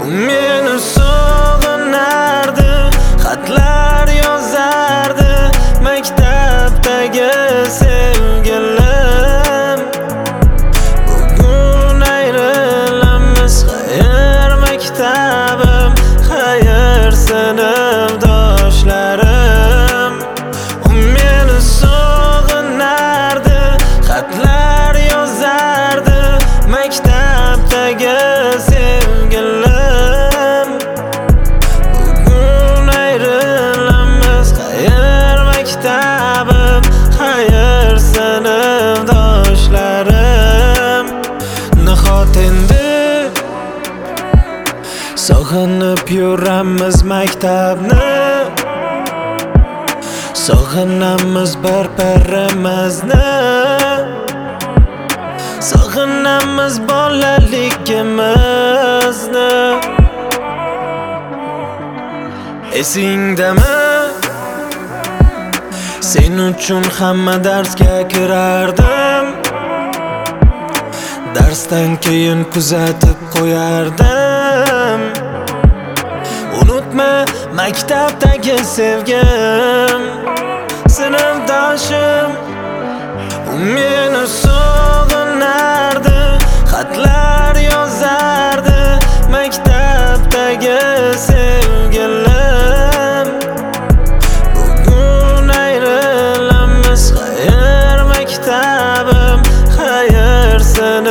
meni sog'inardi, xatlar yozardi maktabdagi sevgilim. Bugun ayrilamiz, xayr maktabim, xayr sinfdoshlarim. U meni sog'inardi, xatlar yozardi maktabdagi sevgilim. Bugun ayrilamiz, xayr maktabim, xayr sinfdoshlarim. Nahot endi sog'inib yuramiz maktabni, sog'inamiz bir-birimizni, sog'inamiz bolaligimizni. Esingdami? Sen uchun hamma darsga kirardim, darsdan keyin kuzatib qo'yardim. Unutma maktabdagi sevgim, sinfdoshim. U meni sog'inardi, xatlar yozardi maktabdagi sevgilim. Bugun ayrilamiz, xayr maktabim, xayr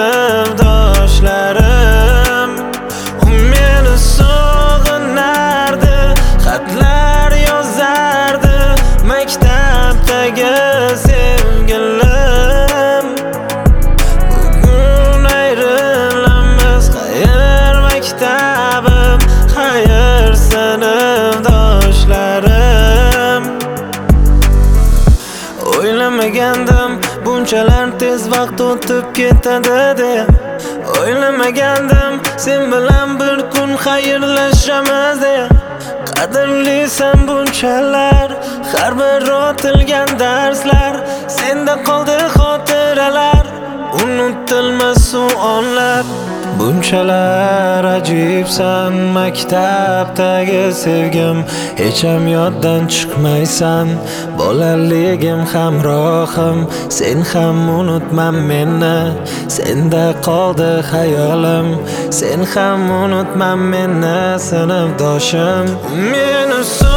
sinfdoshlarim. U meni sog'inardi, xatlar yozardi maktabdagi sevgilim. Bugun ayrilamiz, xayr maktabim, xayr sinfdoshlarim. O'ylamagandim bunchalar tez vaqt o'tib ketadi deb. O'ylamagandim sen bilan bir kun xayrlashamiz deb. Qadrlisan bunchalar, har bir o'tilgan darslar, senda qoldi xotiralar, unutilmas u onlar. Bunchalar ajibsan maktabdagi sevgim, hech ham yoddan chiqmaysan, bolaligim hamrohim. Sen ham unutma meni, senda qoldi hayolim, sen ham unutma meni sinfdoshim. Meni